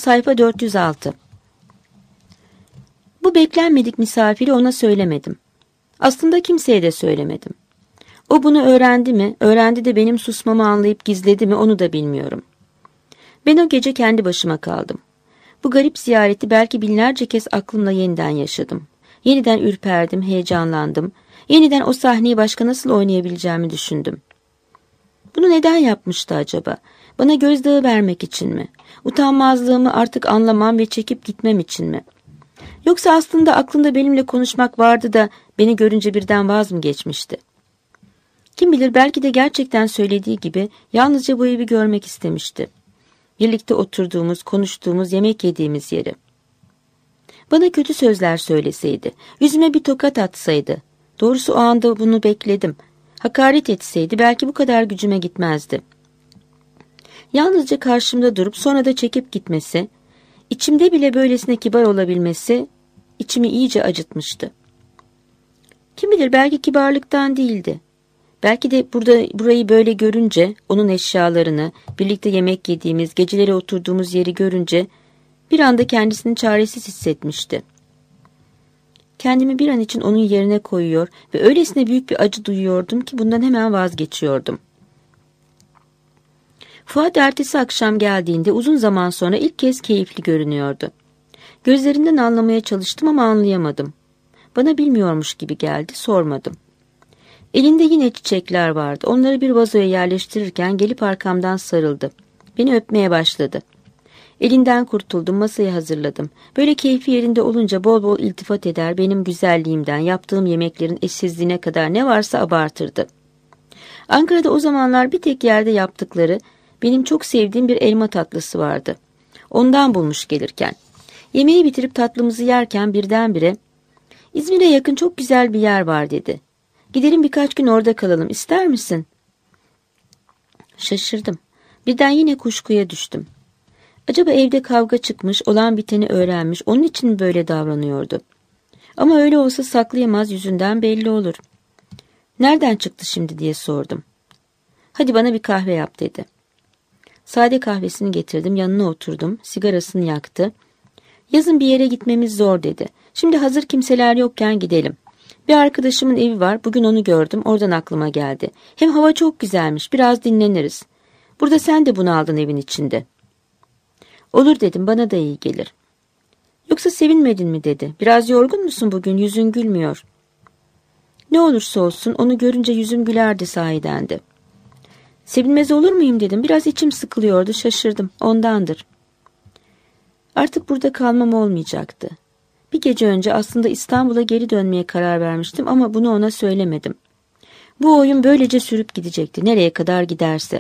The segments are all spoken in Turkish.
sayfa 406. Bu beklenmedik misafiri ona söylemedim. Aslında kimseye de söylemedim. O bunu öğrendi mi, öğrendi de benim susmamı anlayıp gizledi mi onu da bilmiyorum. Ben o gece kendi başıma kaldım. Bu garip ziyareti belki binlerce kez aklımla yeniden yaşadım. Yeniden ürperdim, heyecanlandım. Yeniden o sahneyi başka nasıl oynayabileceğimi düşündüm. Bunu neden yapmıştı acaba? Bana gözdağı vermek için mi? Utanmazlığımı artık anlamam ve çekip gitmem için mi? Yoksa aslında aklında benimle konuşmak vardı da beni görünce birden vaz mı geçmişti? Kim bilir, belki de gerçekten söylediği gibi yalnızca bu evi görmek istemişti. Birlikte oturduğumuz, konuştuğumuz, yemek yediğimiz yeri. Bana kötü sözler söyleseydi, yüzüme bir tokat atsaydı, doğrusu o anda bunu bekledim. Hakaret etseydi belki bu kadar gücüme gitmezdi. Yalnızca karşımda durup sonra da çekip gitmesi, içimde bile böylesine kibar olabilmesi içimi iyice acıtmıştı. Kim bilir, belki kibarlıktan değildi. Belki de burayı böyle görünce, onun eşyalarını, birlikte yemek yediğimiz, geceleri oturduğumuz yeri görünce bir anda kendisini çaresiz hissetmişti. Kendimi bir an için onun yerine koyuyor ve öylesine büyük bir acı duyuyordum ki bundan hemen vazgeçiyordum. Fuat ertesi akşam geldiğinde uzun zaman sonra ilk kez keyifli görünüyordu. Gözlerinden anlamaya çalıştım ama anlayamadım. Bana bilmiyormuş gibi geldi, sormadım. Elinde yine çiçekler vardı. Onları bir vazoya yerleştirirken gelip arkamdan sarıldı. Beni öpmeye başladı. Elinden kurtuldum, masayı hazırladım. Böyle keyfi yerinde olunca bol bol iltifat eder, benim güzelliğimden, yaptığım yemeklerin eşsizliğine kadar ne varsa abartırdı. Ankara'da o zamanlar bir tek yerde yaptıkları, benim çok sevdiğim bir elma tatlısı vardı. Ondan bulmuş gelirken. Yemeği bitirip tatlımızı yerken birdenbire, "İzmir'e yakın çok güzel bir yer var," dedi. "Gidelim, birkaç gün orada kalalım, ister misin?" Şaşırdım. Birden yine kuşkuya düştüm. Acaba evde kavga çıkmış, olan biteni öğrenmiş, onun için mi böyle davranıyordu? Ama öyle olsa saklayamaz, yüzünden belli olur. "Nereden çıktı şimdi?" diye sordum. "Hadi bana bir kahve yap," dedi. Sade kahvesini getirdim, yanına oturdum, sigarasını yaktı. "Yazın bir yere gitmemiz zor," dedi. "Şimdi hazır kimseler yokken gidelim. Bir arkadaşımın evi var, bugün onu gördüm, oradan aklıma geldi. Hem hava çok güzelmiş, biraz dinleniriz. Burada sen de bunaldın evin içinde." "Olur," dedim, "bana da iyi gelir." "Yoksa sevinmedin mi?" dedi. "Biraz yorgun musun bugün, yüzün gülmüyor." "Ne olursa olsun onu görünce yüzüm gülerdi sahiden de." "Sevinmez olur muyum?" dedim. "Biraz içim sıkılıyordu, şaşırdım, ondandır." Artık burada kalmam olmayacaktı. Bir gece önce aslında İstanbul'a geri dönmeye karar vermiştim ama bunu ona söylemedim. Bu oyun böylece sürüp gidecekti, nereye kadar giderse.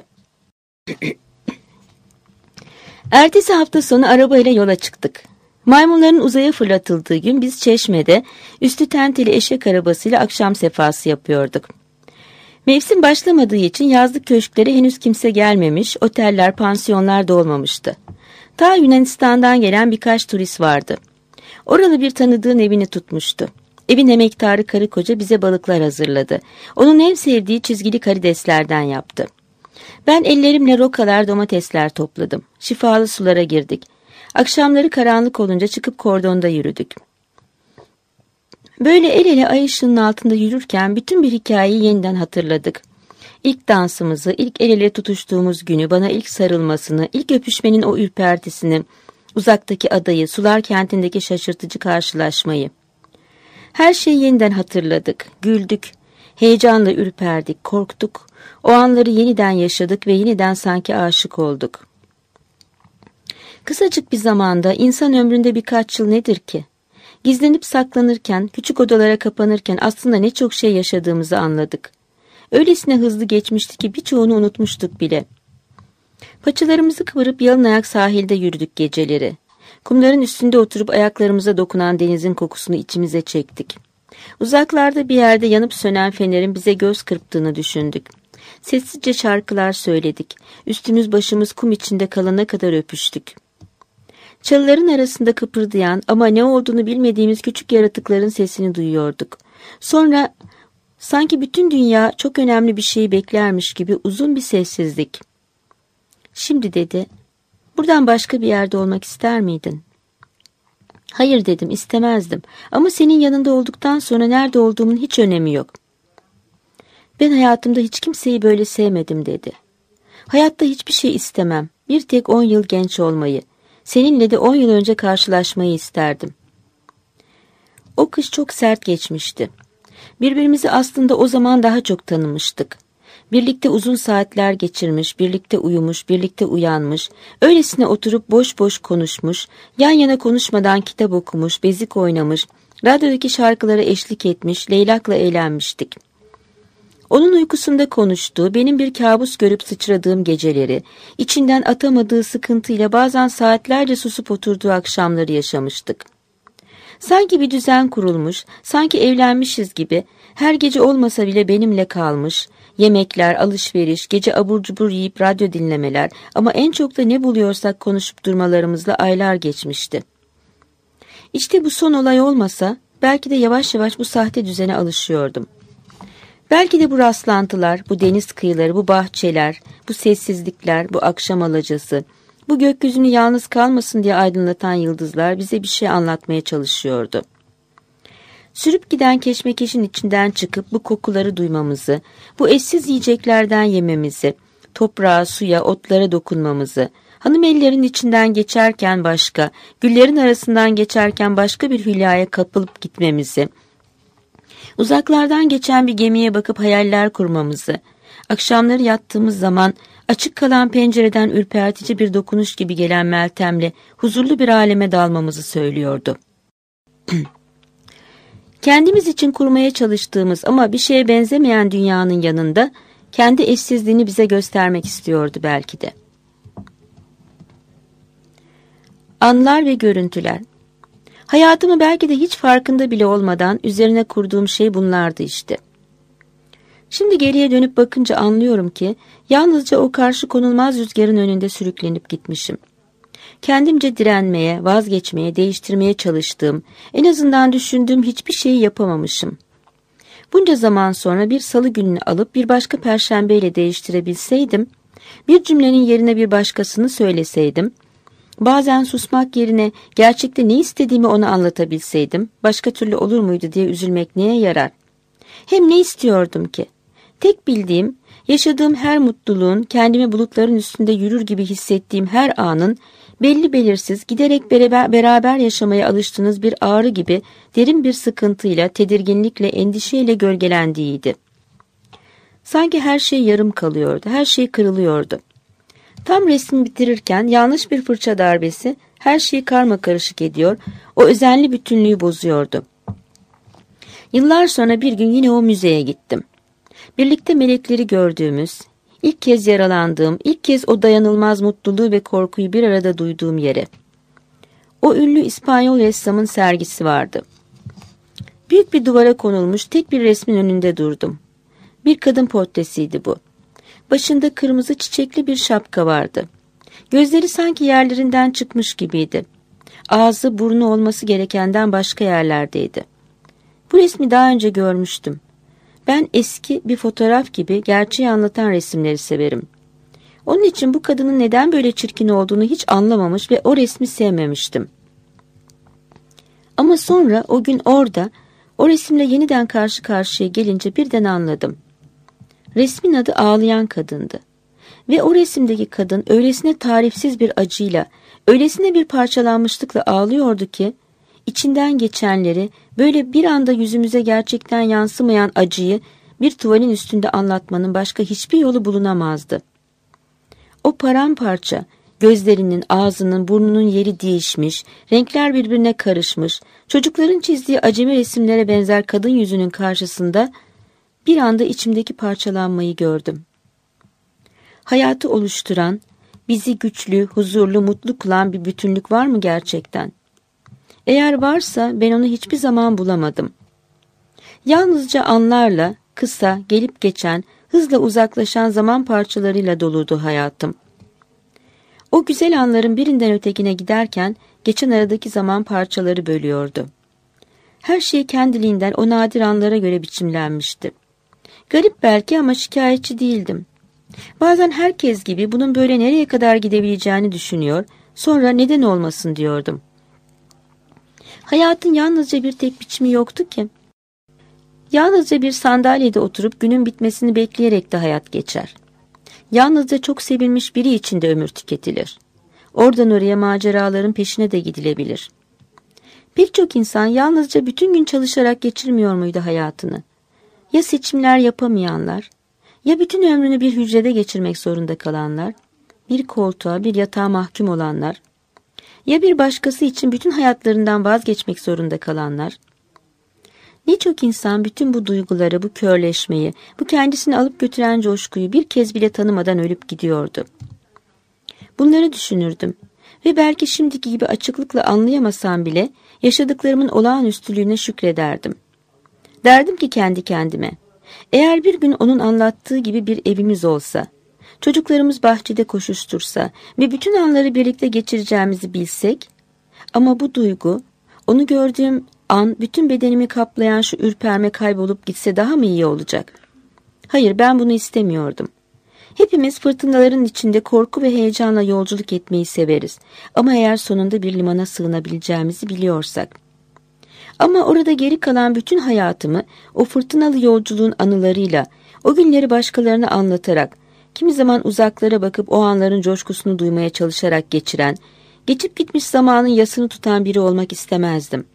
Ertesi hafta sonu arabayla yola çıktık. Maymunların uzaya fırlatıldığı gün biz Çeşme'de üstü tenteli eşek arabasıyla akşam sefası yapıyorduk. Mevsim başlamadığı için yazlık köşklere henüz kimse gelmemiş, oteller, pansiyonlar dolmamıştı. Ta Yunanistan'dan gelen birkaç turist vardı. Oralı bir tanıdığın evini tutmuştu. Evin emektarı karı koca bize balıklar hazırladı. Onun en sevdiği çizgili karideslerden yaptı. Ben ellerimle rokalar, domatesler topladım. Şifalı sulara girdik. Akşamları karanlık olunca çıkıp kordonda yürüdük. Böyle el ele ay ışığının altında yürürken bütün bir hikayeyi yeniden hatırladık. İlk dansımızı, ilk el ele tutuştuğumuz günü, bana ilk sarılmasını, ilk öpüşmenin o ürpertisini, uzaktaki adayı, sular kentindeki şaşırtıcı karşılaşmayı. Her şeyi yeniden hatırladık, güldük, heyecanla ürperdik, korktuk. O anları yeniden yaşadık ve yeniden sanki aşık olduk. Kısacık bir zamanda, insan ömründe birkaç yıl nedir ki? Gizlenip saklanırken, küçük odalara kapanırken aslında ne çok şey yaşadığımızı anladık. Öylesine hızlı geçmişti ki birçoğunu unutmuştuk bile. Paçalarımızı kıvırıp yalın ayak sahilde yürüdük geceleri. Kumların üstünde oturup ayaklarımıza dokunan denizin kokusunu içimize çektik. Uzaklarda bir yerde yanıp sönen fenerin bize göz kırptığını düşündük. Sessizce şarkılar söyledik. Üstümüz başımız kum içinde kalana kadar öpüştük. Çalıların arasında kıpırdayan ama ne olduğunu bilmediğimiz küçük yaratıkların sesini duyuyorduk. Sonra sanki bütün dünya çok önemli bir şeyi beklermiş gibi uzun bir sessizlik. "Şimdi," dedi, Buradan başka bir yerde olmak ister miydin? Hayır dedim, istemezdim. Ama senin yanında olduktan sonra nerede olduğumun hiç önemi yok. Ben hayatımda hiç kimseyi böyle sevmedim dedi. Hayatta hiçbir şey istemem. Bir tek 10 yıl genç olmayı. Seninle de 10 yıl önce karşılaşmayı isterdim. O kış çok sert geçmişti. Birbirimizi aslında o zaman daha çok tanımıştık. Birlikte uzun saatler geçirmiş, birlikte uyumuş, birlikte uyanmış, öylesine oturup boş boş konuşmuş, yan yana konuşmadan kitap okumuş, bezik oynamış, radyodaki şarkılara eşlik etmiş, leylakla eğlenmiştik. Onun uykusunda konuştuğu, benim bir kabus görüp sıçradığım geceleri, içinden atamadığı sıkıntıyla bazen saatlerce susup oturduğu akşamları yaşamıştık. Sanki bir düzen kurulmuş, sanki evlenmişiz gibi, her gece olmasa bile benimle kalmış, yemekler, alışveriş, gece abur cubur yiyip radyo dinlemeler ama en çok da ne buluyorsak konuşup durmalarımızla aylar geçmişti. İşte bu son olay olmasa, belki de yavaş yavaş bu sahte düzene alışıyordum. Belki de bu rastlantılar, bu deniz kıyıları, bu bahçeler, bu sessizlikler, bu akşam alacası, bu gökyüzünü yalnız kalmasın diye aydınlatan yıldızlar bize bir şey anlatmaya çalışıyordu. Sürüp giden keşmekeşin içinden çıkıp bu kokuları duymamızı, bu eşsiz yiyeceklerden yememizi, toprağa, suya, otlara dokunmamızı, hanım ellerin içinden geçerken başka, güllerin arasından geçerken başka bir hülyaya kapılıp gitmemizi, uzaklardan geçen bir gemiye bakıp hayaller kurmamızı, akşamları yattığımız zaman açık kalan pencereden ürpertici bir dokunuş gibi gelen Meltem'le huzurlu bir aleme dalmamızı söylüyordu. Kendimiz için kurmaya çalıştığımız ama bir şeye benzemeyen dünyanın yanında kendi eşsizliğini bize göstermek istiyordu belki de. Anlar ve görüntüler. Hayatımı belki de hiç farkında bile olmadan üzerine kurduğum şey bunlardı işte. Şimdi geriye dönüp bakınca anlıyorum ki yalnızca o karşı konulmaz rüzgarın önünde sürüklenip gitmişim. Kendimce direnmeye, vazgeçmeye, değiştirmeye çalıştığım, en azından düşündüğüm hiçbir şeyi yapamamışım. Bunca zaman sonra bir salı gününü alıp bir başka perşembeyle değiştirebilseydim, bir cümlenin yerine bir başkasını söyleseydim, bazen susmak yerine gerçekte ne istediğimi ona anlatabilseydim, başka türlü olur muydu diye üzülmek neye yarar? Hem ne istiyordum ki? Tek bildiğim, yaşadığım her mutluluğun, kendimi bulutların üstünde yürür gibi hissettiğim her anın, belli belirsiz, giderek beraber yaşamaya alıştığınız bir ağrı gibi derin bir sıkıntıyla, tedirginlikle, endişeyle gölgelendiğiydi. Sanki her şey yarım kalıyordu, her şey kırılıyordu. Tam resmi bitirirken yanlış bir fırça darbesi her şeyi karmakarışık ediyor, o özenli bütünlüğü bozuyordu. Yıllar sonra bir gün yine o müzeye gittim. Birlikte melekleri gördüğümüz, ilk kez yaralandığım, ilk kez o dayanılmaz mutluluğu ve korkuyu bir arada duyduğum yere. O ünlü İspanyol ressamın sergisi vardı. Büyük bir duvara konulmuş tek bir resmin önünde durdum. Bir kadın portresiydi bu. Başında kırmızı çiçekli bir şapka vardı. Gözleri sanki yerlerinden çıkmış gibiydi. Ağzı, burnu olması gerekenden başka yerlerdeydi. Bu resmi daha önce görmüştüm. Ben eski bir fotoğraf gibi gerçeği anlatan resimleri severim. Onun için bu kadının neden böyle çirkin olduğunu hiç anlamamış ve o resmi sevmemiştim. Ama sonra o gün orada, o resimle yeniden karşı karşıya gelince birden anladım. Resmin adı Ağlayan Kadındı. Ve o resimdeki kadın öylesine tarifsiz bir acıyla, öylesine bir parçalanmışlıkla ağlıyordu ki, içinden geçenleri, böyle bir anda yüzümüze gerçekten yansımayan acıyı bir tuvalin üstünde anlatmanın başka hiçbir yolu bulunamazdı. O paramparça, gözlerinin, ağzının, burnunun yeri değişmiş, renkler birbirine karışmış, çocukların çizdiği acemi resimlere benzer kadın yüzünün karşısında bir anda içimdeki parçalanmayı gördüm. Hayatı oluşturan, bizi güçlü, huzurlu, mutlu kılan bir bütünlük var mı gerçekten? Eğer varsa ben onu hiçbir zaman bulamadım. Yalnızca anlarla, kısa, gelip geçen, hızla uzaklaşan zaman parçalarıyla doluydu hayatım. O güzel anların birinden ötekine giderken geçen aradaki zaman parçaları bölüyordu. Her şey kendiliğinden o nadir anlara göre biçimlenmişti. Garip belki ama şikayetçi değildim. Bazen herkes gibi bunun böyle nereye kadar gidebileceğini düşünüyor, sonra neden olmasın diyordum. Hayatın yalnızca bir tek biçimi yoktu ki. Yalnızca bir sandalyede oturup günün bitmesini bekleyerek de hayat geçer. Yalnızca çok sevilmiş biri için de ömür tüketilir. Oradan oraya maceraların peşine de gidilebilir. Pek çok insan yalnızca bütün gün çalışarak geçirmiyor muydu hayatını? Ya seçimler yapamayanlar, ya bütün ömrünü bir hücrede geçirmek zorunda kalanlar, bir koltuğa, bir yatağa mahkum olanlar, ya bir başkası için bütün hayatlarından vazgeçmek zorunda kalanlar. Ne çok insan bütün bu duyguları, bu körleşmeyi, bu kendisini alıp götüren coşkuyu bir kez bile tanımadan ölüp gidiyordu. Bunları düşünürdüm ve belki şimdiki gibi açıklıkla anlayamasam bile yaşadıklarımın olağanüstülüğüne şükrederdim. Derdim ki kendi kendime, eğer bir gün onun anlattığı gibi bir evimiz olsa, çocuklarımız bahçede koşuştursa ve bütün anları birlikte geçireceğimizi bilsek, ama bu duygu, onu gördüğüm an bütün bedenimi kaplayan şu ürperme kaybolup gitse daha mı iyi olacak? Hayır, ben bunu istemiyordum. Hepimiz fırtınaların içinde korku ve heyecanla yolculuk etmeyi severiz. Ama eğer sonunda bir limana sığınabileceğimizi biliyorsak. Ama orada geri kalan bütün hayatımı o fırtınalı yolculuğun anılarıyla, o günleri başkalarına anlatarak, kimi zaman uzaklara bakıp o anların coşkusunu duymaya çalışarak geçiren, geçip gitmiş zamanın yasını tutan biri olmak istemezdim.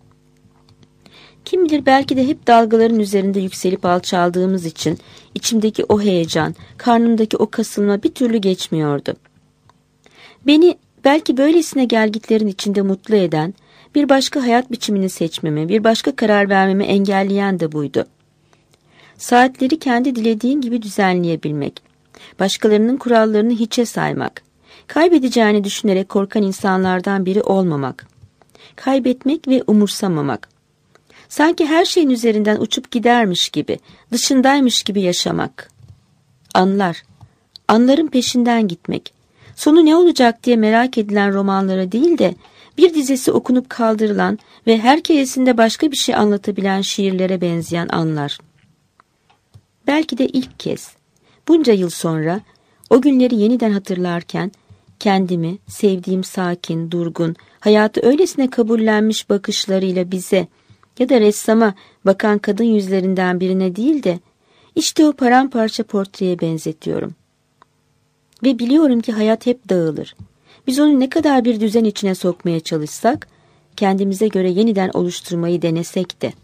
Kim bilir, belki de hep dalgaların üzerinde yükselip alçaldığımız için içimdeki o heyecan, karnımdaki o kasılma bir türlü geçmiyordu. Beni belki böylesine gelgitlerin içinde mutlu eden, bir başka hayat biçimini seçmemi, bir başka karar vermemi engelleyen de buydu. Saatleri kendi dilediğin gibi düzenleyebilmek, başkalarının kurallarını hiçe saymak, kaybedeceğini düşünerek korkan insanlardan biri olmamak, kaybetmek ve umursamamak, sanki her şeyin üzerinden uçup gidermiş gibi, dışındaymış gibi yaşamak. Anların peşinden gitmek, sonu ne olacak diye merak edilen romanlara değil de, bir dizesi okunup kaldırılan ve her keresinde başka bir şey anlatabilen şiirlere benzeyen anlar. Belki de ilk kez, bunca yıl sonra, o günleri yeniden hatırlarken, kendimi, sevdiğim sakin, durgun, hayatı öylesine kabullenmiş bakışlarıyla bize ya da ressama bakan kadın yüzlerinden birine değil de, işte o paramparça portreye benzetiyorum. Ve biliyorum ki hayat hep dağılır. Biz onu ne kadar bir düzen içine sokmaya çalışsak, kendimize göre yeniden oluşturmayı denesek de.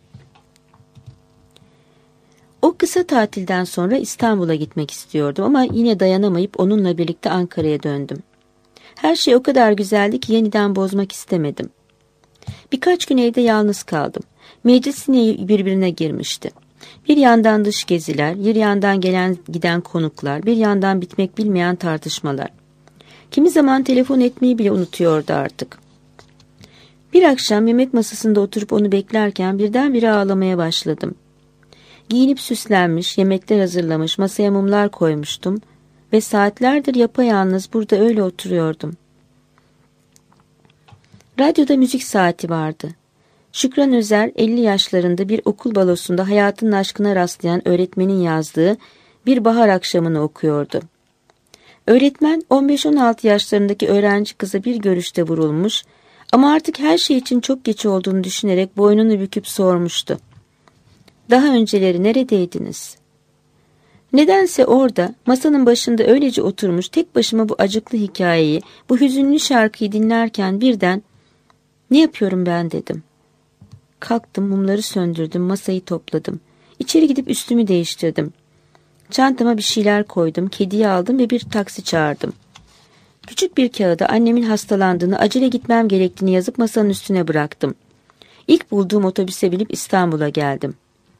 O kısa tatilden sonra İstanbul'a gitmek istiyordum ama yine dayanamayıp onunla birlikte Ankara'ya döndüm. Her şey o kadar güzeldi ki yeniden bozmak istemedim. Birkaç gün evde yalnız kaldım. Meclis yine birbirine girmişti. Bir yandan dış geziler, bir yandan gelen giden konuklar, bir yandan bitmek bilmeyen tartışmalar. Kimi zaman telefon etmeyi bile unutuyordu artık. Bir akşam yemek masasında oturup onu beklerken birdenbire ağlamaya başladım. Giyinip süslenmiş, yemekler hazırlamış, masaya mumlar koymuştum ve saatlerdir yapayalnız burada öyle oturuyordum. Radyoda müzik saati vardı. Şükran Özer 50 yaşlarında bir okul balosunda hayatının aşkına rastlayan öğretmenin yazdığı bir bahar akşamını okuyordu. Öğretmen 15-16 yaşlarındaki öğrenci kıza bir görüşte vurulmuş ama artık her şey için çok geç olduğunu düşünerek boynunu büküp sormuştu. Daha önceleri neredeydiniz? Nedense orada masanın başında öylece oturmuş tek başıma bu acıklı hikayeyi, bu hüzünlü şarkıyı dinlerken birden "Ne yapıyorum ben?" dedim. Kalktım, mumları söndürdüm, masayı topladım. İçeri gidip üstümü değiştirdim. Çantama bir şeyler koydum, kediyi aldım ve bir taksi çağırdım. Küçük bir kağıda annemin hastalandığını, acele gitmem gerektiğini yazıp masanın üstüne bıraktım. İlk bulduğum otobüse binip İstanbul'a geldim.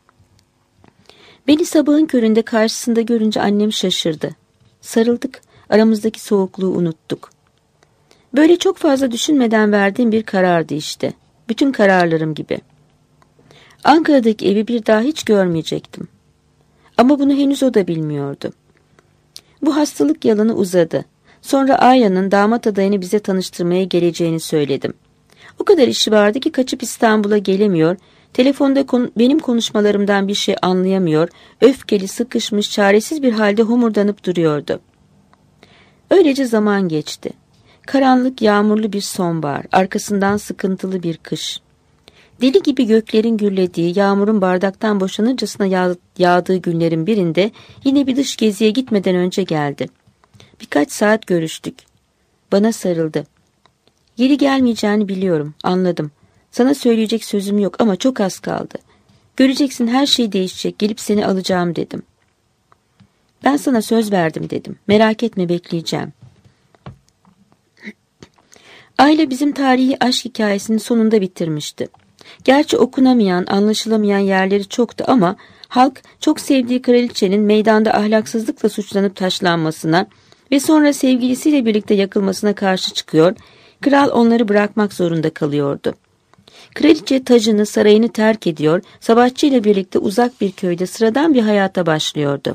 Beni sabahın köründe karşısında görünce annem şaşırdı. Sarıldık, aramızdaki soğukluğu unuttuk. Böyle çok fazla düşünmeden verdiğim bir karardı işte. Bütün kararlarım gibi. Ankara'daki evi bir daha hiç görmeyecektim. Ama bunu henüz o da bilmiyordu. Bu hastalık yalanı uzadı. Sonra Arya'nın damat adayını bize tanıştırmaya geleceğini söyledim. O kadar işi vardı ki kaçıp İstanbul'a gelemiyor, Telefonda benim konuşmalarımdan bir şey anlayamıyor, öfkeli, sıkışmış, çaresiz bir halde homurdanıp duruyordu. Öylece zaman geçti. Karanlık, yağmurlu bir sonbahar, arkasından sıkıntılı bir kış. Deli gibi göklerin gürlediği, yağmurun bardaktan boşanırcasına yağdığı günlerin birinde yine bir dış geziye gitmeden önce geldi. Birkaç saat görüştük. Bana sarıldı. Geri gelmeyeceğini biliyorum, anladım. Sana söyleyecek sözüm yok ama çok az kaldı. Göreceksin, her şey değişecek, gelip seni alacağım dedim. Ben sana söz verdim dedim. Merak etme, bekleyeceğim. Ayla bizim tarihi aşk hikayesinin sonunda bitirmişti. Gerçi okunamayan, anlaşılamayan yerleri çoktu ama halk çok sevdiği kraliçenin meydanda ahlaksızlıkla suçlanıp taşlanmasına ve sonra sevgilisiyle birlikte yakılmasına karşı çıkıyor, kral onları bırakmak zorunda kalıyordu. Kraliçe tacını, sarayını terk ediyor, savaşçıyla birlikte uzak bir köyde sıradan bir hayata başlıyordu.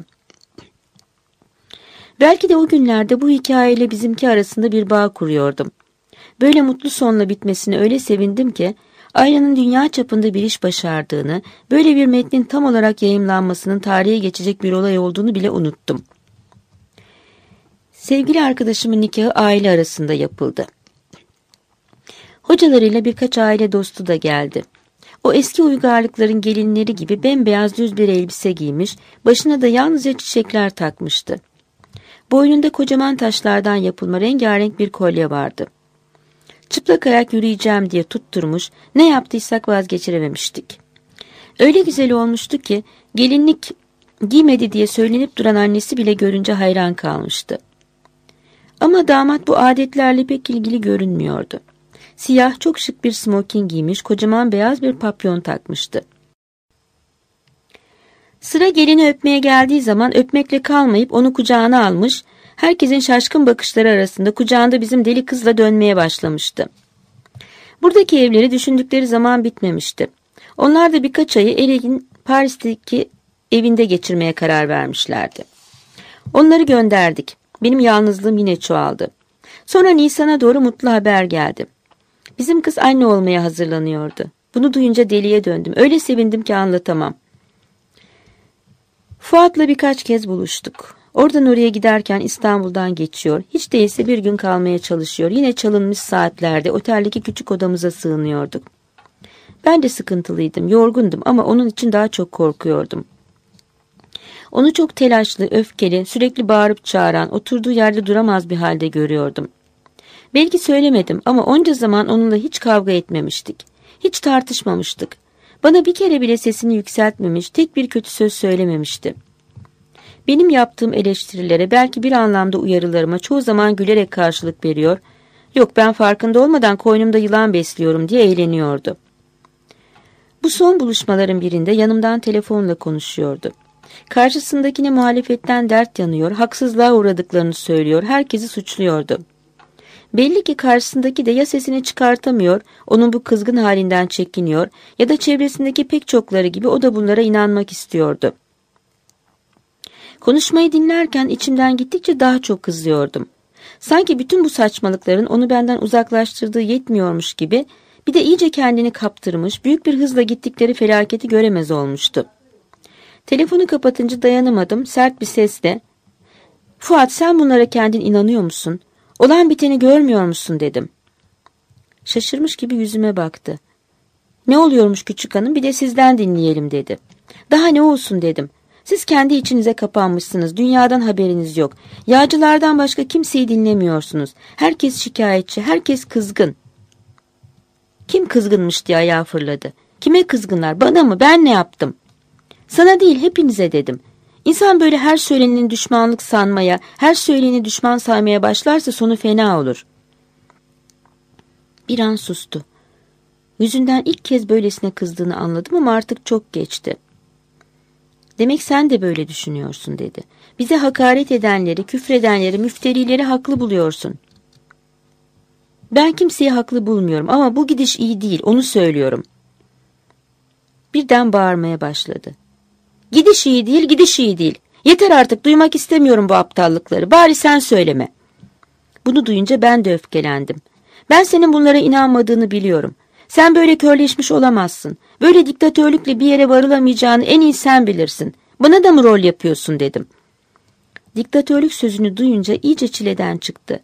Belki de o günlerde bu hikayeyle bizimki arasında bir bağ kuruyordum. Böyle mutlu sonla bitmesine öyle sevindim ki, Ayla'nın dünya çapında bir iş başardığını, böyle bir metnin tam olarak yayımlanmasının tarihe geçecek bir olay olduğunu bile unuttum. Sevgili arkadaşımın nikahı aile arasında yapıldı. Hocalarıyla birkaç aile dostu da geldi. O eski uygarlıkların gelinleri gibi bembeyaz düz bir elbise giymiş, başına da yalnızca çiçekler takmıştı. Boynunda kocaman taşlardan yapılma rengarenk bir kolye vardı. Çıplak ayak yürüyeceğim diye tutturmuş, ne yaptıysak vazgeçirememiştik. Öyle güzel olmuştu ki, gelinlik giymedi diye söylenip duran annesi bile görünce hayran kalmıştı. Ama damat bu adetlerle pek ilgili görünmüyordu. Siyah, çok şık bir smoking giymiş, kocaman beyaz bir papyon takmıştı. Sıra gelini öpmeye geldiği zaman öpmekle kalmayıp onu kucağına almış, herkesin şaşkın bakışları arasında kucağında bizim deli kızla dönmeye başlamıştı. Buradaki evleri düşündükleri zaman bitmemişti. Onlar da birkaç ayı Eleg'in Paris'teki evinde geçirmeye karar vermişlerdi. Onları gönderdik. Benim yalnızlığım yine çoğaldı. Sonra Nisan'a doğru mutlu haber geldi. Bizim kız anne olmaya hazırlanıyordu. Bunu duyunca deliye döndüm. Öyle sevindim ki anlatamam. Fuat'la birkaç kez buluştuk. Oradan oraya giderken İstanbul'dan geçiyor. Hiç değilse bir gün kalmaya çalışıyor. Yine çalınmış saatlerde oteldeki küçük odamıza sığınıyorduk. Ben de sıkıntılıydım, yorgundum ama onun için daha çok korkuyordum. Onu çok telaşlı, öfkeli, sürekli bağırıp çağıran, oturduğu yerde duramaz bir halde görüyordum. Belki söylemedim ama onca zaman onunla hiç kavga etmemiştik. Hiç tartışmamıştık. Bana bir kere bile sesini yükseltmemiş, tek bir kötü söz söylememişti. Benim yaptığım eleştirilere, belki bir anlamda uyarılarıma çoğu zaman gülerek karşılık veriyor, yok ben farkında olmadan koynumda yılan besliyorum diye eğleniyordu. Bu son buluşmaların birinde yanımdan telefonla konuşuyordu. Karşısındakine muhalefetten dert yanıyor, haksızlığa uğradıklarını söylüyor, herkesi suçluyordu. Belli ki karşısındaki de ya sesini çıkartamıyor, onun bu kızgın halinden çekiniyor ya da çevresindeki pek çokları gibi o da bunlara inanmak istiyordu. Konuşmayı dinlerken içimden gittikçe daha çok kızıyordum. Sanki bütün bu saçmalıkların onu benden uzaklaştırdığı yetmiyormuş gibi bir de iyice kendini kaptırmış, büyük bir hızla gittikleri felaketi göremez olmuştu. Telefonu kapatınca dayanamadım, sert bir sesle "Fuat, sen bunlara kendin inanıyor musun? Olan biteni görmüyor musun?" dedim. Şaşırmış gibi yüzüme baktı. "Ne oluyormuş küçük hanım, bir de sizden dinleyelim" dedi. "Daha ne olsun?" dedim. "Siz kendi içinize kapanmışsınız, dünyadan haberiniz yok. Yağcılardan başka kimseyi dinlemiyorsunuz. Herkes şikayetçi, herkes kızgın." "Kim kızgınmış?" diye ayağa fırladı. "Kime kızgınlar, bana mı, ben ne yaptım?" "Sana değil, hepinize" dedim. İnsan böyle her söyleneni düşmanlık sanmaya, her söyleyeni düşman saymaya başlarsa sonu fena olur. Bir an sustu. Yüzünden ilk kez böylesine kızdığını anladım ama artık çok geçti. "Demek sen de böyle düşünüyorsun" dedi. "Bize hakaret edenleri, küfredenleri, müfterileri haklı buluyorsun." "Ben kimseyi haklı bulmuyorum ama bu gidiş iyi değil, onu söylüyorum." Birden bağırmaya başladı. "Gidiş iyi değil, gidiş iyi değil. Yeter artık, duymak istemiyorum bu aptallıkları. Bari sen söyleme." Bunu duyunca ben de öfkelendim. "Ben senin bunlara inanmadığını biliyorum. Sen böyle körleşmiş olamazsın. Böyle diktatörlükle bir yere varılamayacağını en iyi sen bilirsin. Bana da mı rol yapıyorsun dedim. Diktatörlük sözünü duyunca iyice çileden çıktı.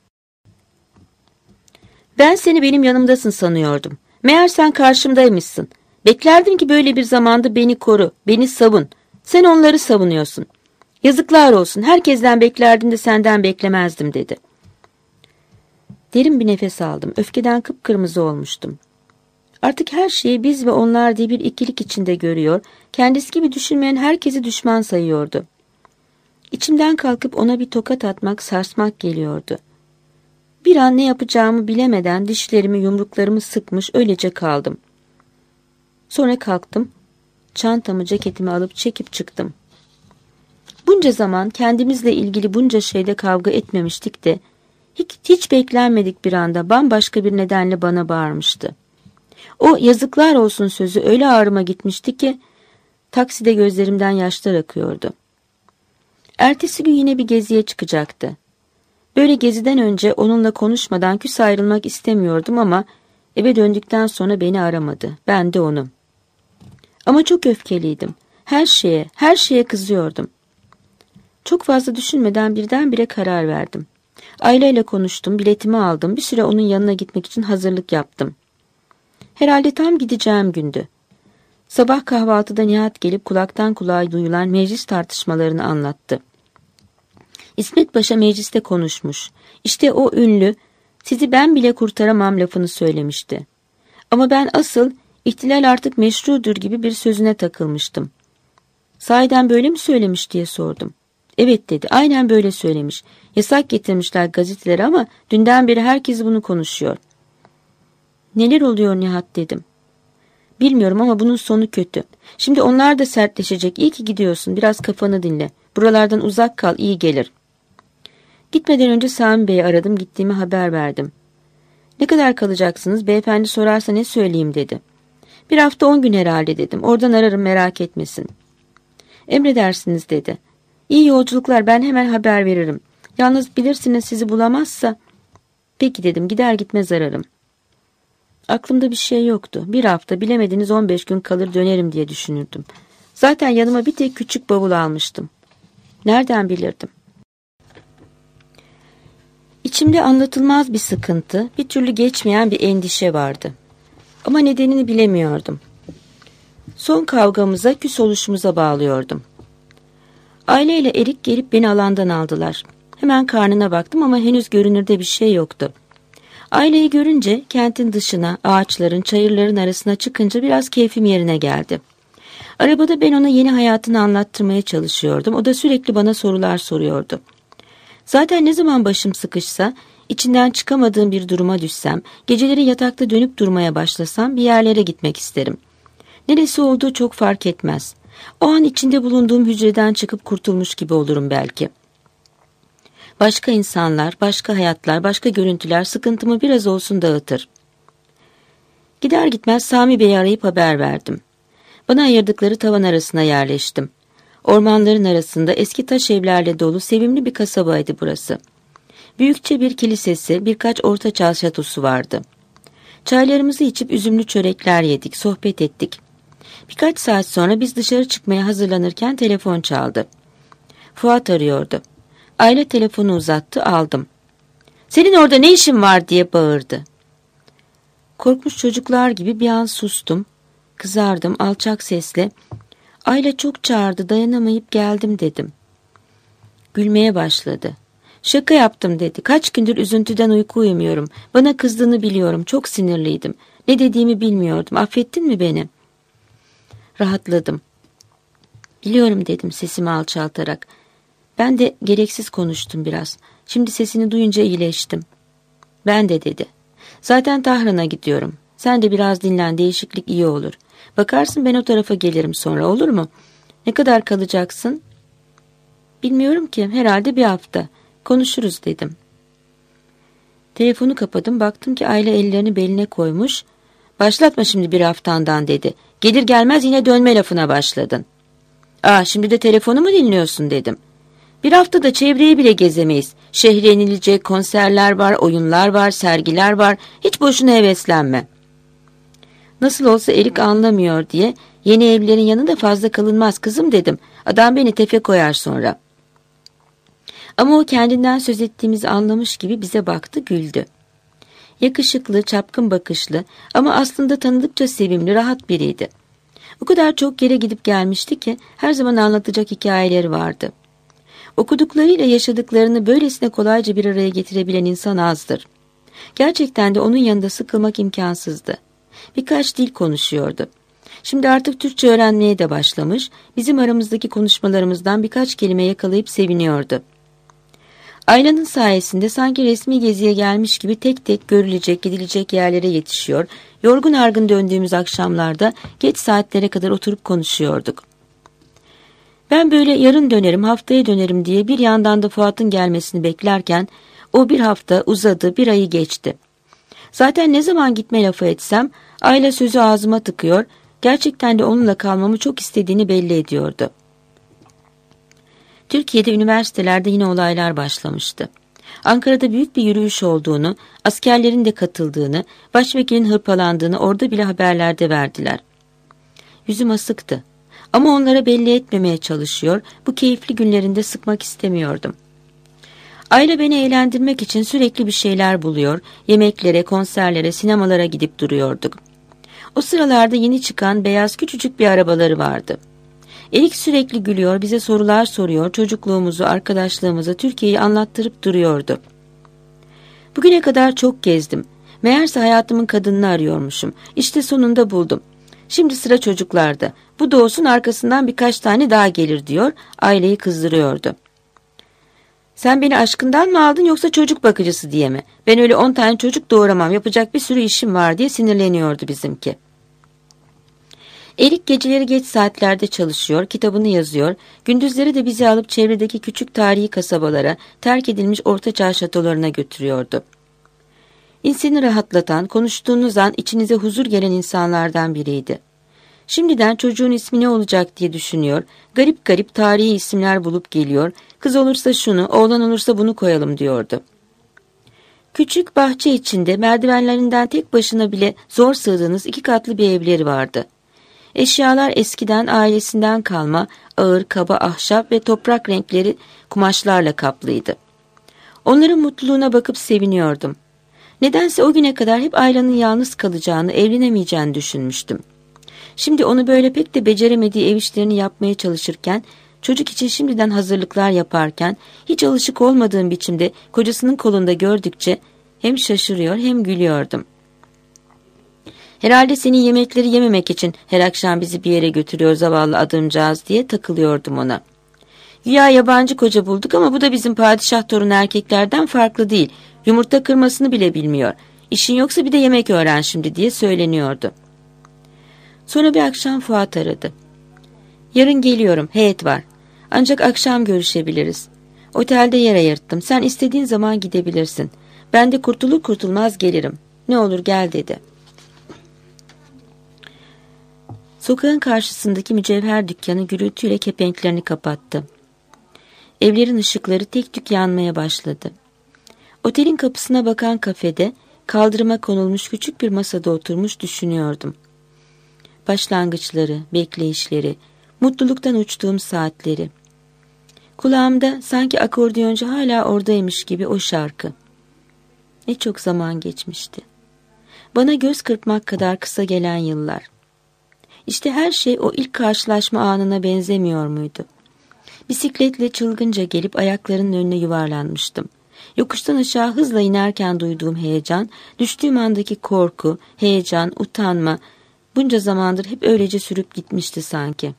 Ben seni benim yanımdasın sanıyordum. Meğer sen karşımdaymışsın. Beklerdim ki böyle bir zamanda beni koru, beni savun. Sen onları savunuyorsun. Yazıklar olsun, herkesten beklerdim de senden beklemezdim dedi. Derin bir nefes aldım. Öfkeden kıpkırmızı olmuştum. Artık her şeyi biz ve onlar diye bir ikilik içinde görüyor, kendisi gibi düşünmeyen herkesi düşman sayıyordu. İçimden kalkıp ona bir tokat atmak, sarsmak geliyordu. Bir an ne yapacağımı bilemeden dişlerimi, yumruklarımı sıkmış öylece kaldım. Sonra kalktım, çantamı, ceketimi alıp çekip çıktım. Bunca zaman kendimizle ilgili bunca şeyde kavga etmemiştik de, hiç beklenmedik bir anda bambaşka bir nedenle bana bağırmıştı. O yazıklar olsun sözü öyle ağrıma gitmişti ki, takside gözlerimden yaşlar akıyordu. Ertesi gün yine bir geziye çıkacaktı. Böyle geziden önce onunla konuşmadan küs ayrılmak istemiyordum ama eve döndükten sonra beni aramadı. Ben de onu. Ama çok öfkeliydim. Her şeye kızıyordum. Çok fazla düşünmeden birdenbire karar verdim. Aileyle konuştum, biletimi aldım. Bir süre onun yanına gitmek için hazırlık yaptım. Herhalde tam gideceğim gündü. Sabah kahvaltıda Nihat gelip kulaktan kulağa duyulan meclis tartışmalarını anlattı. İsmet Paşa mecliste konuşmuş. İşte o ünlü, sizi ben bile kurtaramam lafını söylemişti. Ama ben asıl ihtilal artık meşrudur gibi bir sözüne takılmıştım. Sahiden böyle mi söylemiş diye sordum. Evet dedi, aynen böyle söylemiş. Yasak getirmişler gazetelere ama dünden beri herkes bunu konuşuyor. Neler oluyor Nihat dedim. Bilmiyorum ama bunun sonu kötü. Şimdi onlar da sertleşecek. İyi ki gidiyorsun. Biraz kafanı dinle. Buralardan uzak kal, iyi gelir. Gitmeden önce Sami Bey'i aradım. Gittiğimi haber verdim. Ne kadar kalacaksınız? Beyefendi sorarsa ne söyleyeyim dedi. 1 hafta 10 gün herhalde dedim. Oradan ararım, merak etmesin. Emredersiniz dedi. İyi yolculuklar, ben hemen haber veririm. Yalnız bilirsiniz sizi bulamazsa. Peki dedim, gider gitmez ararım. Aklımda bir şey yoktu. 1 hafta, bilemediniz 15 gün kalır dönerim diye düşünürdüm. Zaten yanıma bir tek küçük bavul almıştım. Nereden bilirdim? İçimde anlatılmaz bir sıkıntı, bir türlü geçmeyen bir endişe vardı. Ama nedenini bilemiyordum. Son kavgamıza, küs oluşumuza bağlıyordum. Aileyle Erik gelip beni alandan aldılar. Hemen karnına baktım ama henüz görünürde bir şey yoktu. Aileyi görünce kentin dışına, ağaçların, çayırların arasına çıkınca biraz keyfim yerine geldi. Arabada ben ona yeni hayatını anlattırmaya çalışıyordum. O da sürekli bana sorular soruyordu. Zaten ne zaman başım sıkışsa, içinden çıkamadığım bir duruma düşsem, geceleri yatakta dönüp durmaya başlasam bir yerlere gitmek isterim. Neresi olduğu çok fark etmez. O an içinde bulunduğum hücreden çıkıp kurtulmuş gibi olurum belki. Başka insanlar, başka hayatlar, başka görüntüler sıkıntımı biraz olsun dağıtır. Gider gitmez Sami Bey'i arayıp haber verdim. Bana ayırdıkları tavan arasına yerleştim. Ormanların arasında eski taş evlerle dolu sevimli bir kasabaydı burası. Büyükçe bir kilisesi, birkaç ortaçağ şatosu vardı. Çaylarımızı içip üzümlü çörekler yedik, sohbet ettik. Birkaç saat sonra biz dışarı çıkmaya hazırlanırken telefon çaldı. Fuat arıyordu. Aile telefonu uzattı, aldım. "Senin orada ne işin var?" diye bağırdı. Korkmuş çocuklar gibi bir an sustum. Kızardım alçak sesle. "Aile çok çağırdı, dayanamayıp geldim" dedim. Gülmeye başladı. "Şaka yaptım" dedi. "Kaç gündür üzüntüden uyku uyumuyorum. Bana kızdığını biliyorum, çok sinirliydim. Ne dediğimi bilmiyordum. Affettin mi beni?" Rahatladım. "Biliyorum" dedim sesimi alçaltarak. "Ben de gereksiz konuştum biraz. Şimdi sesini duyunca iyileştim." "Ben de" dedi. "Zaten Tahran'a gidiyorum. Sen de biraz dinlen, değişiklik iyi olur. Bakarsın ben o tarafa gelirim sonra, olur mu? Ne kadar kalacaksın?" "Bilmiyorum ki, herhalde 1 hafta. Konuşuruz" dedim. Telefonu kapadım, baktım ki Aile ellerini beline koymuş. "Başlatma şimdi 1 haftandan" dedi. "Gelir gelmez yine dönme lafına başladın." Şimdi de telefonu mu dinliyorsun" dedim. 1 haftada çevreyi bile gezemeyiz. Şehre inilecek konserler var, oyunlar var, sergiler var. Hiç boşuna heveslenme." Nasıl olsa Erik anlamıyor diye yeni evlilerin yanında fazla kalınmaz kızım dedim. Adam beni tefe koyar sonra. Ama o kendinden söz ettiğimizi anlamış gibi bize baktı, güldü. Yakışıklı, çapkın bakışlı ama aslında tanıdıkça sevimli, rahat biriydi. O kadar çok yere gidip gelmişti ki her zaman anlatacak hikayeleri vardı. Okuduklarıyla yaşadıklarını böylesine kolayca bir araya getirebilen insan azdır. Gerçekten de onun yanında sıkılmak imkansızdı. Birkaç dil konuşuyordu. Şimdi artık Türkçe öğrenmeye de başlamış, bizim aramızdaki konuşmalarımızdan birkaç kelime yakalayıp seviniyordu. Ayla'nın sayesinde sanki resmi geziye gelmiş gibi tek tek görülecek, gidilecek yerlere yetişiyor, yorgun argın döndüğümüz akşamlarda geç saatlere kadar oturup konuşuyorduk. Ben böyle yarın dönerim, haftaya dönerim diye bir yandan da Fuat'ın gelmesini beklerken o bir hafta uzadı, bir ayı geçti. Zaten ne zaman gitme lafı etsem Ayla sözü ağzıma tıkıyor, gerçekten de onunla kalmamı çok istediğini belli ediyordu. Türkiye'de üniversitelerde yine olaylar başlamıştı. Ankara'da büyük bir yürüyüş olduğunu, askerlerin de katıldığını, başvekilin hırpalandığını orada bile haberlerde verdiler. Yüzüm asıktı. Ama onlara belli etmemeye çalışıyor, bu keyifli günlerinde sıkmak istemiyordum. Ayla beni eğlendirmek için sürekli bir şeyler buluyor, yemeklere, konserlere, sinemalara gidip duruyorduk. O sıralarda yeni çıkan beyaz küçücük bir arabaları vardı. Erik sürekli gülüyor, bize sorular soruyor, çocukluğumuzu, arkadaşlığımızı, Türkiye'yi anlattırıp duruyordu. Bugüne kadar çok gezdim. Meğerse hayatımın kadınını arıyormuşum. İşte sonunda buldum. Şimdi sıra çocuklarda. Bu doğsun arkasından birkaç tane daha gelir diyor, aileyi kızdırıyordu. Sen beni aşkından mı aldın yoksa çocuk bakıcısı diye mi? Ben öyle 10 tane çocuk doğuramam, yapacak bir sürü işim var diye sinirleniyordu bizimki. Erik geceleri geç saatlerde çalışıyor, kitabını yazıyor, gündüzleri de bizi alıp çevredeki küçük tarihi kasabalara, terk edilmiş ortaçağ şatolarına götürüyordu. İnsanı rahatlatan, konuştuğunuz an içinize huzur gelen insanlardan biriydi. Şimdiden çocuğun ismi ne olacak diye düşünüyor, garip garip tarihi isimler bulup geliyor, kız olursa şunu, oğlan olursa bunu koyalım diyordu. Küçük bahçe içinde merdivenlerinden tek başına bile zor sığdığınız 2 katlı bir evleri vardı. Eşyalar eskiden ailesinden kalma, ağır, kaba ahşap ve toprak renkleri kumaşlarla kaplıydı. Onların mutluluğuna bakıp seviniyordum. Nedense o güne kadar hep Ayla'nın yalnız kalacağını, evlenemeyeceğini düşünmüştüm. Şimdi onu böyle pek de beceremediği ev işlerini yapmaya çalışırken, çocuk için şimdiden hazırlıklar yaparken, hiç alışık olmadığım biçimde kocasının kolunda gördükçe hem şaşırıyor hem gülüyordum. Herhalde senin yemekleri yememek için her akşam bizi bir yere götürüyor zavallı adamcağız diye takılıyordum ona. Güya yabancı koca bulduk ama bu da bizim padişah torunu erkeklerden farklı değil. Yumurta kırmasını bile bilmiyor. İşin yoksa bir de yemek öğren şimdi diye söyleniyordu. Sonra bir akşam Fuat aradı. Yarın geliyorum, heyet var. Ancak akşam görüşebiliriz. Otelde yer ayırttım. Sen istediğin zaman gidebilirsin. Ben de kurtulur kurtulmaz gelirim. Ne olur gel dedi. Sokağın karşısındaki mücevher dükkanı gürültüyle kepenklerini kapattı. Evlerin ışıkları tek tük yanmaya başladı. Otelin kapısına bakan kafede kaldırıma konulmuş küçük bir masada oturmuş düşünüyordum. Başlangıçları, bekleyişleri, mutluluktan uçtuğum saatleri. Kulağımda sanki akordiyoncu hala oradaymış gibi o şarkı. Ne çok zaman geçmişti. Bana göz kırpmak kadar kısa gelen yıllar. İşte her şey o ilk karşılaşma anına benzemiyor muydu? Bisikletle çılgınca gelip ayaklarının önüne yuvarlanmıştım. Yokuştan aşağı hızla inerken duyduğum heyecan, düştüğüm andaki korku, heyecan, utanma, bunca zamandır hep öylece sürüp gitmişti sanki.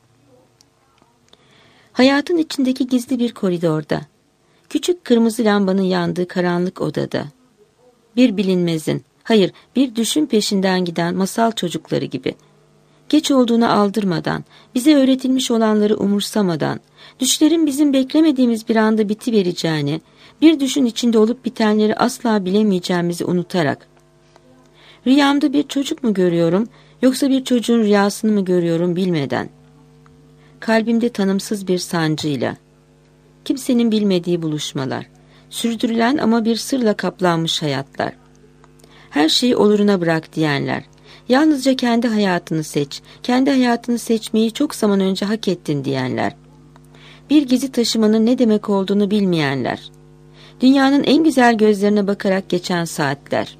Hayatın içindeki gizli bir koridorda, küçük kırmızı lambanın yandığı karanlık odada, bir bilinmezin, hayır bir düşün peşinden giden masal çocukları gibi, geç olduğunu aldırmadan, bize öğretilmiş olanları umursamadan, düşlerin bizim beklemediğimiz bir anda bitivereceğini, bir düşün içinde olup bitenleri asla bilemeyeceğimizi unutarak. Rüyamda bir çocuk mu görüyorum, yoksa bir çocuğun rüyasını mı görüyorum bilmeden. Kalbimde tanımsız bir sancıyla. Kimsenin bilmediği buluşmalar, sürdürülen ama bir sırla kaplanmış hayatlar. Her şeyi oluruna bırak diyenler, Yalnızca kendi hayatını seç, kendi hayatını seçmeyi çok zaman önce hak ettin diyenler. Bir gezi taşımanın ne demek olduğunu bilmeyenler. Dünyanın en güzel gözlerine bakarak geçen saatler.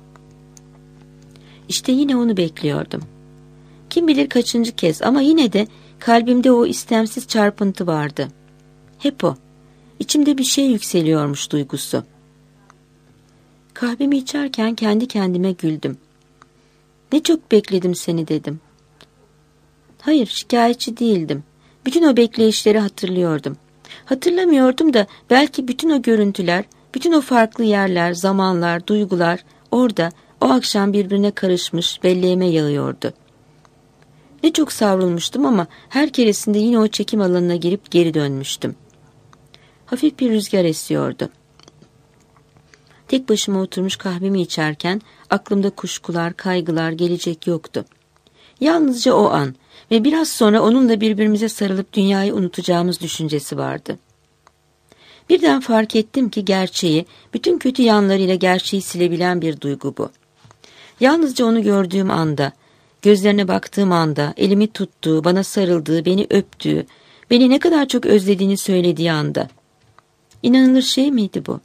İşte yine onu bekliyordum. Kim bilir kaçıncı kez ama yine de kalbimde o istemsiz çarpıntı vardı. Hep o. İçimde bir şey yükseliyormuş duygusu. Kahvemi içerken kendi kendime güldüm. Ne çok bekledim seni dedim. Hayır, şikayetçi değildim. Bütün o bekleyişleri hatırlıyordum. Hatırlamıyordum da belki bütün o görüntüler, bütün o farklı yerler, zamanlar, duygular orada o akşam birbirine karışmış, belleğime yağıyordu. Ne çok savrulmuştum ama her keresinde yine o çekim alanına girip geri dönmüştüm. Hafif bir rüzgar esiyordu. Tek başıma oturmuş kahvemi içerken aklımda kuşkular, kaygılar, gelecek yoktu. Yalnızca o an ve biraz sonra onunla birbirimize sarılıp dünyayı unutacağımız düşüncesi vardı. Birden fark ettim ki gerçeği, bütün kötü yanlarıyla gerçeği silebilen bir duygu bu. Yalnızca onu gördüğüm anda, gözlerine baktığım anda, elimi tuttuğu, bana sarıldığı, beni öptüğü, beni ne kadar çok özlediğini söylediği anda. İnanılır şey miydi bu?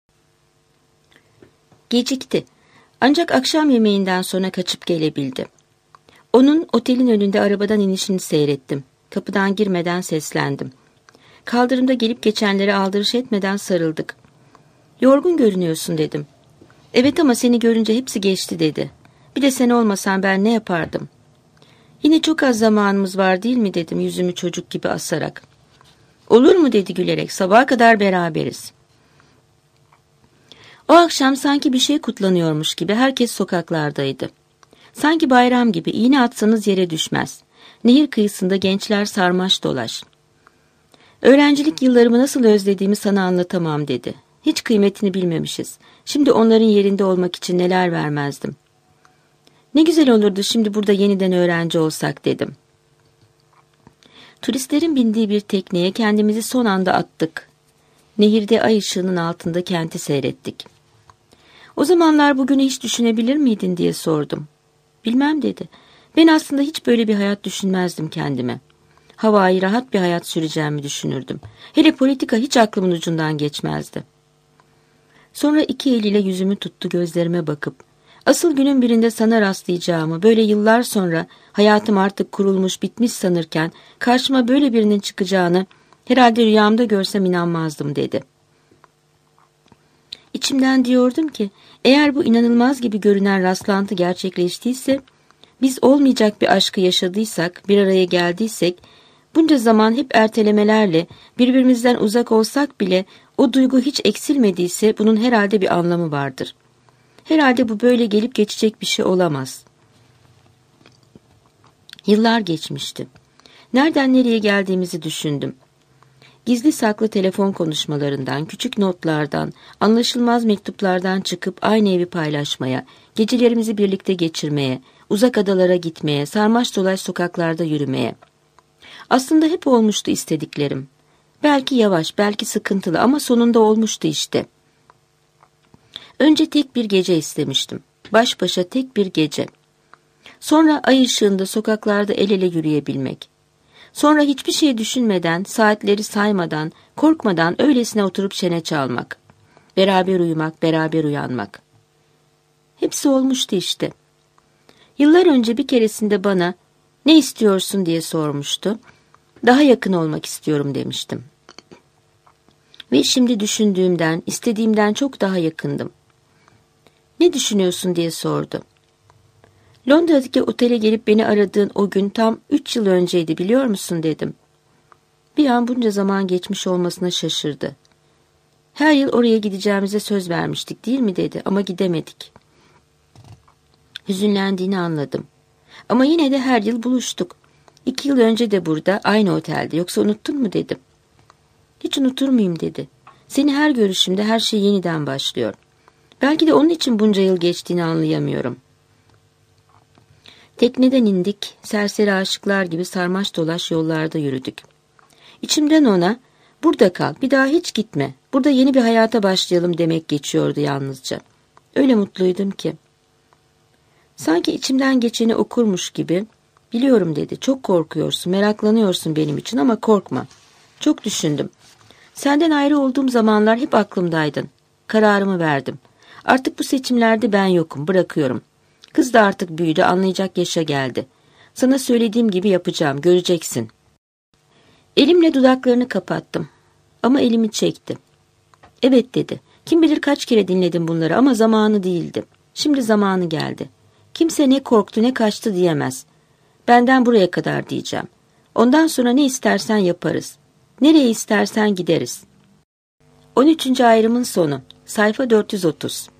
Gecikti. Ancak akşam yemeğinden sonra kaçıp gelebildi. Onun otelin önünde arabadan inişini seyrettim. Kapıdan girmeden seslendim. Kaldırımda gelip geçenlere aldırış etmeden sarıldık. Yorgun görünüyorsun dedim. Evet ama seni görünce hepsi geçti dedi. Bir de sen olmasan ben ne yapardım? Yine çok az zamanımız var değil mi dedim yüzümü çocuk gibi asarak. Olur mu dedi gülerek, sabaha kadar beraberiz. O akşam sanki bir şey kutlanıyormuş gibi herkes sokaklardaydı. Sanki bayram gibi iğne atsanız yere düşmez. Nehir kıyısında gençler sarmaş dolaş. Öğrencilik yıllarımı nasıl özlediğimi sana anlatamam dedi. Hiç kıymetini bilmemişiz. Şimdi onların yerinde olmak için neler vermezdim. Ne güzel olurdu şimdi burada yeniden öğrenci olsak dedim. Turistlerin bindiği bir tekneye kendimizi son anda attık. Nehirde ay ışığının altında kenti seyrettik. O zamanlar bugünü hiç düşünebilir miydin diye sordum. Bilmem dedi. Ben aslında hiç böyle bir hayat düşünmezdim kendime. Havai rahat bir hayat süreceğimi düşünürdüm. Hele politika hiç aklımın ucundan geçmezdi. Sonra iki eliyle yüzümü tuttu gözlerime bakıp, asıl günün birinde sana rastlayacağımı, böyle yıllar sonra hayatım artık kurulmuş bitmiş sanırken karşıma böyle birinin çıkacağını herhalde rüyamda görsem inanmazdım dedi. İçimden diyordum ki eğer bu inanılmaz gibi görünen rastlantı gerçekleştiyse, biz olmayacak bir aşkı yaşadıysak, bir araya geldiysek, bunca zaman hep ertelemelerle birbirimizden uzak olsak bile o duygu hiç eksilmediyse bunun herhalde bir anlamı vardır. Herhalde bu böyle gelip geçecek bir şey olamaz. Yıllar geçmişti. Nereden nereye geldiğimizi düşündüm. Gizli saklı telefon konuşmalarından, küçük notlardan, anlaşılmaz mektuplardan çıkıp aynı evi paylaşmaya, gecelerimizi birlikte geçirmeye, uzak adalara gitmeye, sarmaş dolaş sokaklarda yürümeye. Aslında hep olmuştu istediklerim. Belki yavaş, belki sıkıntılı ama sonunda olmuştu işte. Önce tek bir gece istemiştim. Baş başa tek bir gece. Sonra ay ışığında sokaklarda el ele yürüyebilmek. Sonra hiçbir şey düşünmeden, saatleri saymadan, korkmadan öylesine oturup çene çalmak. Beraber uyumak, beraber uyanmak. Hepsi olmuştu işte. Yıllar önce bir keresinde bana ne istiyorsun diye sormuştu. Daha yakın olmak istiyorum demiştim. Ve şimdi düşündüğümden, istediğimden çok daha yakındım. Ne düşünüyorsun diye sordu. Londra'daki otele gelip beni aradığın o gün tam 3 yıl önceydi biliyor musun dedim. Bir an bunca zaman geçmiş olmasına şaşırdı. Her yıl oraya gideceğimize söz vermiştik değil mi dedi ama gidemedik. Hüzünlendiğini anladım. Ama yine de her yıl buluştuk. 2 yıl önce de burada aynı otelde yoksa unuttun mu dedim. Hiç unutur muyum dedi. Seni her görüşümde her şey yeniden başlıyor. Belki de onun için bunca yıl geçtiğini anlayamıyorum. Tekneden indik, serseri aşıklar gibi sarmaş dolaş yollarda yürüdük. İçimden ona, burada kal, bir daha hiç gitme, burada yeni bir hayata başlayalım demek geçiyordu yalnızca. Öyle mutluydum ki. Sanki içimden geçeni okurmuş gibi, biliyorum dedi, çok korkuyorsun, meraklanıyorsun benim için ama korkma. Çok düşündüm. Senden ayrı olduğum zamanlar hep aklımdaydın. Kararımı verdim. Artık bu seçimlerde ben yokum, bırakıyorum. Kız da artık büyüdü, anlayacak yaşa geldi. Sana söylediğim gibi yapacağım, göreceksin. Elimle dudaklarını kapattım. Ama elimi çekti. Evet dedi. Kim bilir kaç kere dinledim bunları ama zamanı değildi. Şimdi zamanı geldi. Kimse ne korktu ne kaçtı diyemez. Benden buraya kadar diyeceğim. Ondan sonra ne istersen yaparız. Nereye istersen gideriz. 13. ayrımın sonu. Sayfa 430.